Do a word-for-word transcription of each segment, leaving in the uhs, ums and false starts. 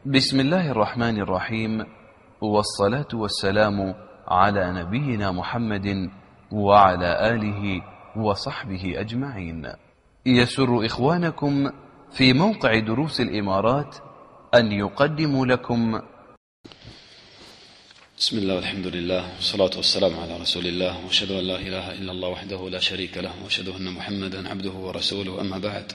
بسم الله الرحمن الرحيم، والصلاة والسلام على نبينا محمد وعلى آله وصحبه أجمعين. يسر إخوانكم في موقع دروس الإمارات أن يقدموا لكم بسم الله والحمد لله والصلاة والسلام على رسول الله، وأشهد أن لا إله إلا الله وحده لا شريك له، وأشهد أن محمدا عبده ورسوله. أما بعد،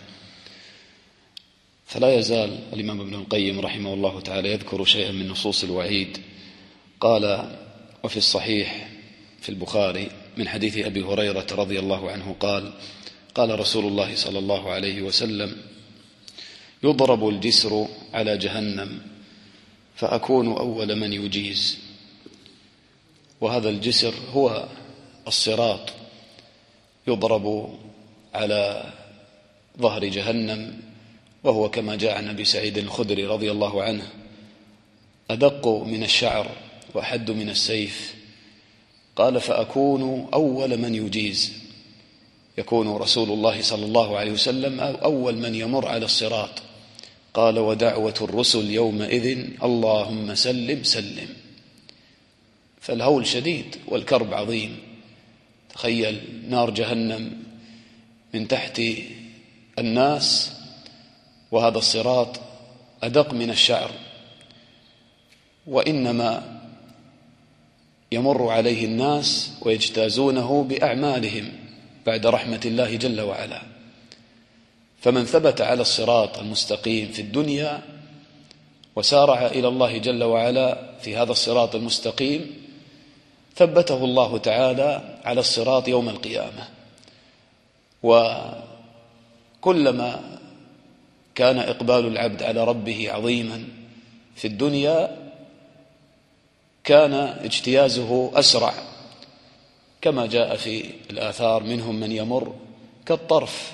فلا يزال الإمام ابن القيم رحمه الله تعالى يذكر شيئا من نصوص الوعيد. قال: وفي الصحيح في البخاري من حديث أبي هريرة رضي الله عنه قال: قال رسول الله صلى الله عليه وسلم: يضرب الجسر على جهنم فأكون أول من يجيز. وهذا الجسر هو الصراط، يضرب على ظهر جهنم، وهو كما جاء عن أبي سعيد الخدري رضي الله عنه أدق من الشعر وأحد من السيف. قال: فأكون أول من يجيز، يكون رسول الله صلى الله عليه وسلم أول من يمر على الصراط. قال: ودعوة الرسل يومئذ اللهم سلم سلم. فالهول شديد والكرب عظيم. تخيل نار جهنم من تحت الناس، وهذا الصراط أدق من الشعر، وإنما يمر عليه الناس ويجتازونه بأعمالهم بعد رحمة الله جل وعلا. فمن ثبت على الصراط المستقيم في الدنيا وسارع إلى الله جل وعلا في هذا الصراط المستقيم، ثبته الله تعالى على الصراط يوم القيامة. وكلما كان إقبال العبد على ربه عظيما في الدنيا، كان اجتيازه أسرع، كما جاء في الآثار: منهم من يمر كالطرف،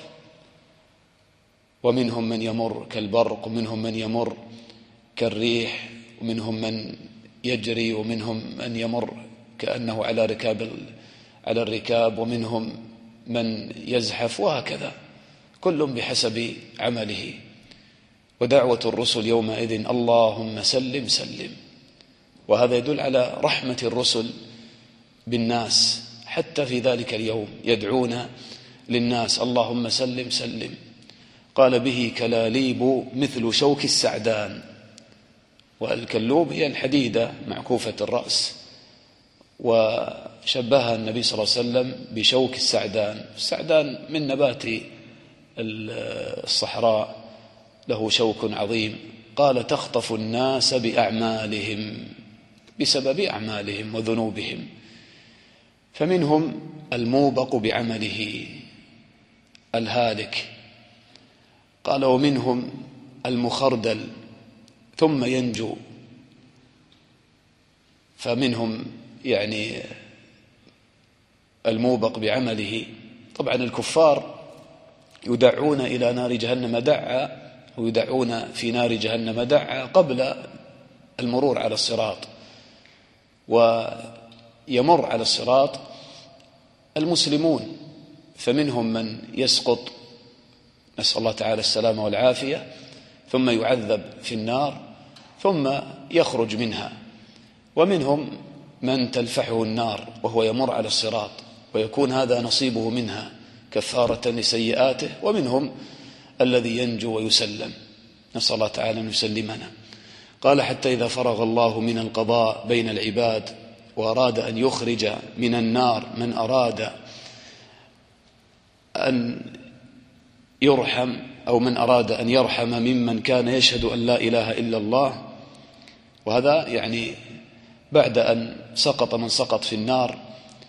ومنهم من يمر كالبرق، ومنهم من يمر كالريح، ومنهم من يجري، ومنهم من يمر كأنه على ركاب على الركاب، ومنهم من يزحف، وهكذا، كل بحسب عمله. ودعوة الرسل يومئذ اللهم سلم سلم. وهذا يدل على رحمة الرسل بالناس، حتى في ذلك اليوم يدعون للناس اللهم سلم سلم. قال: به كلاليب مثل شوك السعدان. والكلوب هي الحديدة معكوفة الرأس، وشبهها النبي صلى الله عليه وسلم بشوك السعدان. السعدان من نبات الصحراء، له شوك عظيم. قال: تخطف الناس بأعمالهم، بسبب أعمالهم وذنوبهم. فمنهم الموبق بعمله الهالك. قال: ومنهم المخردل ثم ينجو. فمنهم يعني الموبق بعمله. طبعا الكفار يدعون إلى نار جهنم دعا، ويدعون في نار جهنم دعا قبل المرور على الصراط. ويمر على الصراط المسلمون، فمنهم من يسقط، نسأل الله تعالى السلامة والعافية، ثم يعذب في النار ثم يخرج منها. ومنهم من تلفحه النار وهو يمر على الصراط، ويكون هذا نصيبه منها كفارة لسيئاته. ومنهم الذي ينجو ويسلم، نسأل الله تعالى أن يسلمنا. قال: حتى إذا فرغ الله من القضاء بين العباد وأراد أن يخرج من النار من أراد أن يرحم، أو من أراد أن يرحم ممن كان يشهد أن لا إله إلا الله. وهذا يعني بعد أن سقط من سقط في النار.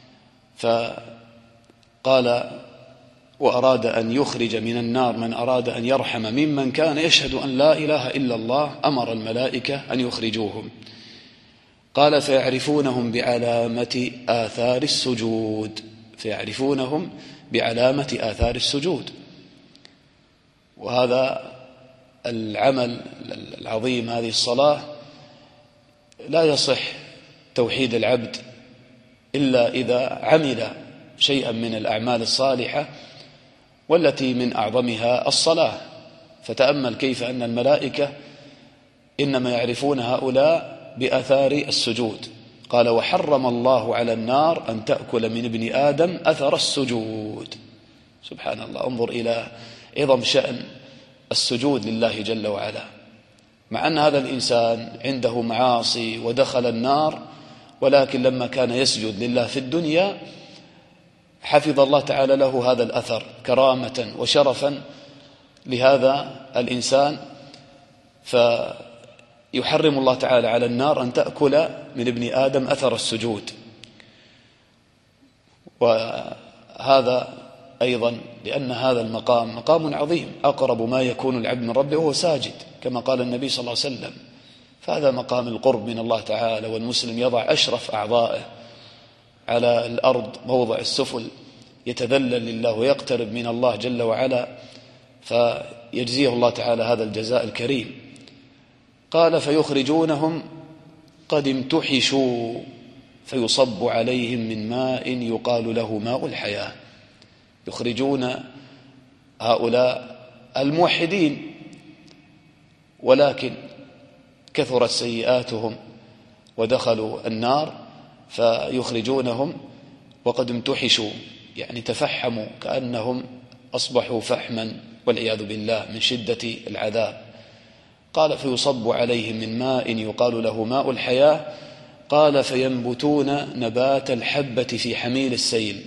فقال: وأراد أن يخرج من النار من أراد أن يرحم ممن كان يشهد أن لا إله إلا الله، أمر الملائكة أن يخرجوهم. قال: فيعرفونهم بعلامة آثار السجود. فيعرفونهم بعلامة آثار السجود. وهذا العمل العظيم، هذه الصلاة، لا يصح توحيد العبد إلا إذا عمل شيئا من الأعمال الصالحة، والتي من أعظمها الصلاة. فتأمل كيف أن الملائكة إنما يعرفون هؤلاء بأثار السجود. قال وحرم الله على النار أن تأكل من ابن آدم أثر السجود. سبحان الله، انظر إلى عظم شأن السجود لله جل وعلا، مع أن هذا الإنسان عنده معاصي ودخل النار، ولكن لما كان يسجد لله في الدنيا حفظ الله تعالى له هذا الأثر كرامة وشرفا لهذا الإنسان، فيحرم الله تعالى على النار أن تأكل من ابن آدم أثر السجود. وهذا أيضا لأن هذا المقام مقام عظيم، أقرب ما يكون العبد من ربه وهو ساجد، كما قال النبي صلى الله عليه وسلم. فهذا مقام القرب من الله تعالى، والمسلم يضع أشرف أعضائه على الأرض موضع السفل، يتذلل لله ويقترب من الله جل وعلا، فيجزيه الله تعالى هذا الجزاء الكريم. قال فيخرجونهم قد امتحشوا فيصب عليهم من ماء يقال له ماء الحياة. يخرجون هؤلاء الموحدين، ولكن كثرت سيئاتهم ودخلوا النار، فيخرجونهم وقد امتحشوا، يعني تفحموا كأنهم أصبحوا فحما والعياذ بالله من شدة العذاب. قال فيصب عليهم من ماء يقال له ماء الحياة. قال فينبتون نبات الحبة في حميل السيل.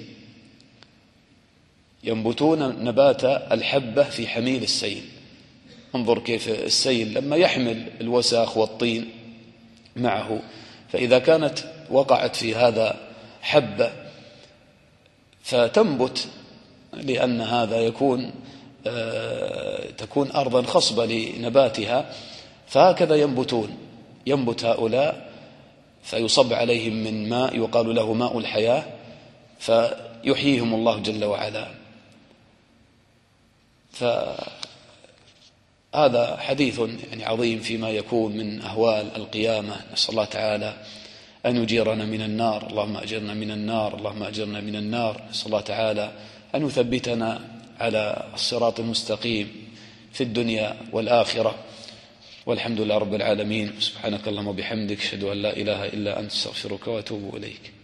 ينبتون نبات الحبة في حميل السيل. انظر كيف السيل لما يحمل الوساخ والطين معه، فإذا كانت وقعت في هذا حبة فتنبت، لأن هذا يكون تكون أرضا خصبة لنباتها، فهكذا ينبتون. ينبت هؤلاء فيصب عليهم من ماء يقال له ماء الحياة، فيحييهم الله جل وعلا. فهذا حديث يعني عظيم فيما يكون من أهوال القيامة. نسأل الله تعالى أن يجيرنا من النار، اللهم أجرنا من النار، اللهم أجرنا من النار. نسأل الله تعالى أن يثبتنا على الصراط المستقيم في الدنيا والآخرة، والحمد لله رب العالمين. سبحانك اللهم وبحمدك، أشهد أن لا إله إلا أنت، استغفرك وأتوب إليك.